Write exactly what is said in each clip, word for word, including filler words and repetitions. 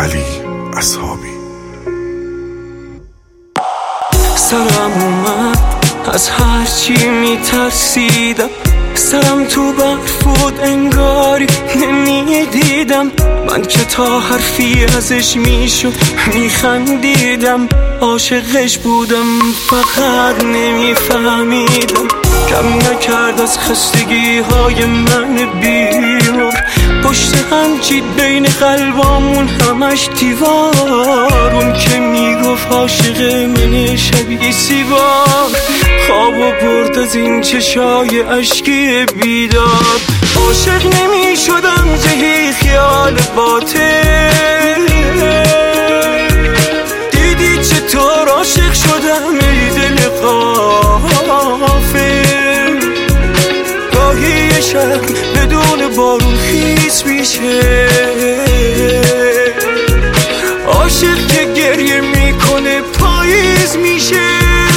علی اصحابی. سرم اومد از هر چی میترسیدم، سرم تو برف بود انگاری نمیدیدم. من که تا حرفی ازش میشد میخندیدم، عاشقش بودم فقط نمیفهمیدم. کم نکرد از خستگی های من بیمار، پشت هم چید بین قلبامون همش دیوار. اون که میگفت عاشق من شبیه سیگار، خوابو برد از این چشای اشکی بیدار. عاشق نمی شدم جهی خیال باطل، دیدی چطور عاشق شدم ای دل غافل. گاهی یه شب بدون بارون خیس میشه، عاشق که گریه میکنه پاییز میشه.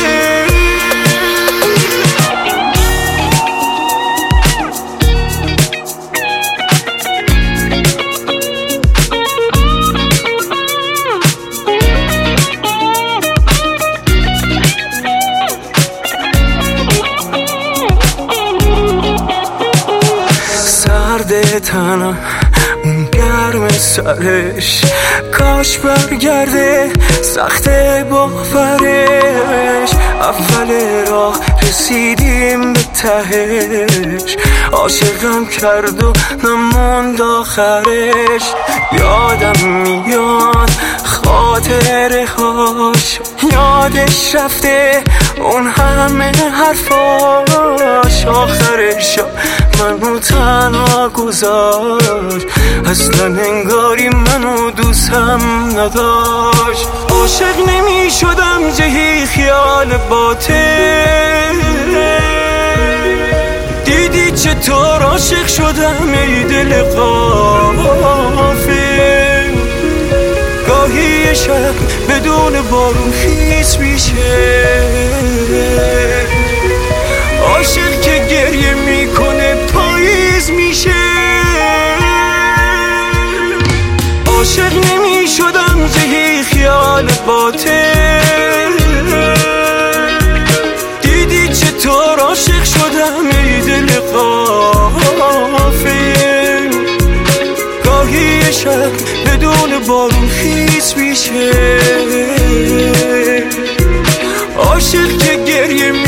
تنم اون گرم سرش، کاش برگرده سخت باورش. اول راه رسیدیم به تهش، عاشقم کرد و نموند آخرش. یادم میاد خاطره هاش، یادش رفته اون همه حرفاش. آخرش منو تنها گذاشت، اصلا انگاری منو دوستم نداشت. عاشق نمی شدم جهی خیال باطل، دیدی چطور عاشق شدم ای دل غافل. گاهی یه شب بدون بارون خیس میشه، عاشق که گریه میکنه پاییز میشه. عاشق نمی شدم جهی خیال باطل، دیدی چطور عاشق شدم ای دل غافل. گاهی یه شب بدون بارون خیس میشه، عاشق که گریه